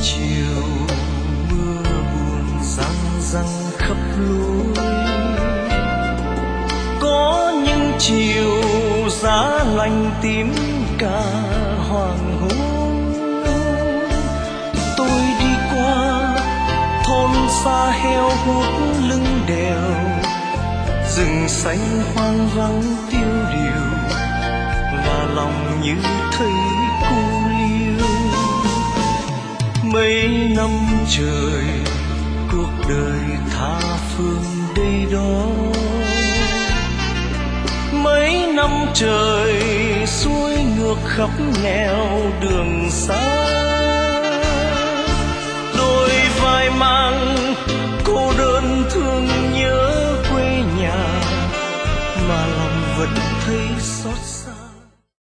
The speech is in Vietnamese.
chiều mưa buồn răng răng khắp lối, có những chiều giá lạnh tím cả hoàng hôn. Tôi đi qua thôn xa heo hút lưng đèo, rừng xanh hoang vắng tiêu điều, và lòng như thấy cô liêu. Mấy năm trời cuộc đời tha phương đây đó, mấy năm trời xuôi ngược khắp nẻo đường xa. Đôi vai mang cô đơn thương nhớ quê nhà, mà lòng vẫn thấy xót